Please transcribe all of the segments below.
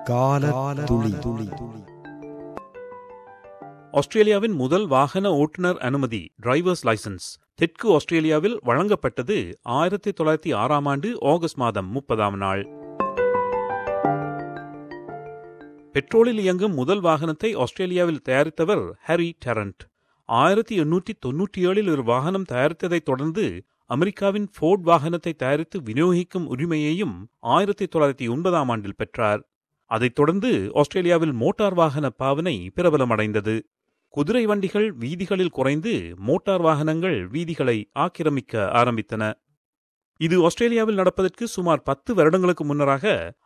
காலத்துளி. ஆஸ்திரேலியாவின் முதல் வாகன ஓட்டுநர் அனுமதி டிரைவர்ஸ் லைசன்ஸ் தெற்கு ஆஸ்திரேலியாவில் வழங்கப்பட்டது 1906 ஆண்டு ஆகஸ்ட் மாதம் 30 பெட்ரோலில் இயங்கும் முதல் வாகனத்தை ஆஸ்திரேலியாவில் தயாரித்தவர் ஹாரி டெரண்ட். 1897 ஒரு வாகனம் தயாரித்ததைத் தொடர்ந்து அமெரிக்காவின் ஃபோர்ட் வாகனத்தை தயாரித்து விநியோகிக்கும் உரிமையையும் 1909 ஆண்டில் பெற்றார். அதைத் தொடர்ந்து ஆஸ்திரேலியாவில் மோட்டார் வாகன பாவனை பிரபலமடைந்தது. குதிரை வண்டிகள் வீதிகளில் குறைந்து மோட்டார் வாகனங்கள் வீதிகளை ஆக்கிரமிக்க ஆரம்பித்தன. இது ஆஸ்திரேலியாவில் நடப்பதற்கு சுமார் 10 வருடங்களுக்கு முன்னராக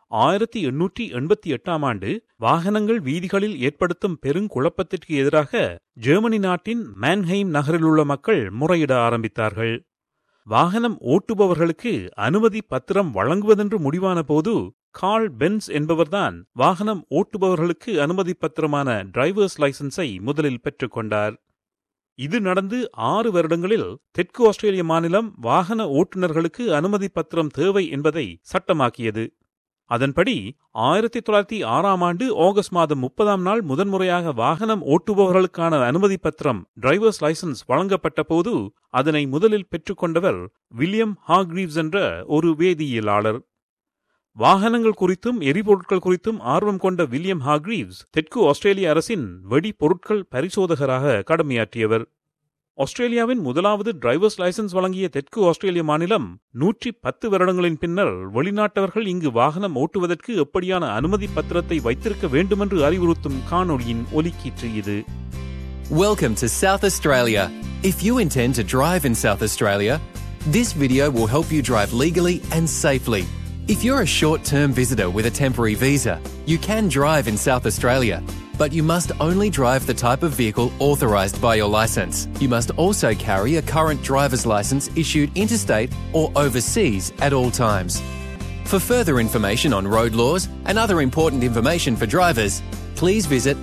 1888 ஆண்டு வாகனங்கள் வீதிகளில் ஏற்படுத்தும் பெருங்குழப்பத்திற்கு எதிராக ஜெர்மனி நாட்டின் மேன்ஹெய்ம் நகரில் உள்ள மக்கள் முறையிட ஆரம்பித்தார்கள். வாகனம் ஓட்டுபவர்களுக்கு அனுமதி பத்திரம் வழங்குவதென்று முடிவான போது கார்ல் பென்ஸ் என்பவர்தான் வாகனம் ஓட்டுபவர்களுக்கு அனுமதி பத்திரமான டிரைவர்ஸ் லைசன்ஸை முதலில் பெற்றுக்கொண்டார். இது நடந்து 6 வருடங்களில் தெற்கு ஆஸ்திரேலிய மாநிலம் வாகன ஓட்டுநர்களுக்கு அனுமதி பத்திரம் தேவை என்பதை சட்டமாக்கியது. அதன்படி 1906 ஆண்டு ஆகஸ்ட் மாதம் 30 முதன்முறையாக வாகனம் ஓட்டுபவர்களுக்கான அனுமதி பத்திரம் டிரைவர்ஸ் லைசன்ஸ் வழங்கப்பட்ட போது அதனை முதலில் பெற்றுக்கொண்டவர் வில்லியம் ஹார்கிரீவ்ஸ் என்ற ஒரு வேதியியலாளர். வாகனங்கள் குறித்தும் எரிபொருட்கள் குறித்தும் ஆர்வம் கொண்ட வில்லியம் ஹார்கிரீவ்ஸ் தெற்கு ஆஸ்திரேலிய அரசின் வெடி பொருட்கள் பரிசோதகராக கடமையாற்றியவர். ஆஸ்திரேலியாவின் முதலாவது டிரைவர்ஸ் லைசன்ஸ் வழங்கிய தெற்கு ஆஸ்திரேலிய மாநிலம் 110 வருடங்களின் பின்னர் வெளிநாட்டவர்கள் இங்கு வாகனம் ஓட்டுவதற்கு எப்படியான அனுமதி பத்திரத்தை வைத்திருக்க வேண்டுமென்று அறிவுறுத்தும் காணொளியின் ஒலிக்கீற்று இது. Welcome to South Australia. If you intend to drive in South Australia, this video will help you drive legally and safely. If you're a short-term visitor with a temporary visa, you can drive in South Australia, but you must only drive the type of vehicle authorised by your licence. You must also carry a current driver's licence issued interstate or overseas at all times. For further information on road laws and other important information for drivers, please visit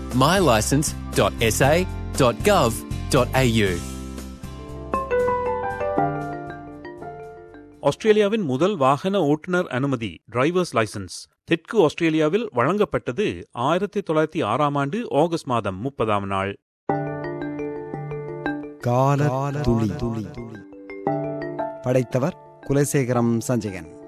mylicence.sa.gov.au. ஆஸ்திரேலியாவின் முதல் வாகன ஓட்டுநர் அனுமதி drivers licence தெற்கு ஆஸ்திரேலியாவில் வழங்கப்பட்டது 1906 ஆண்டு August மாதம் 30 காலத்துளி. படைத்தவர் குலசேகரம் சஞ்சயன்.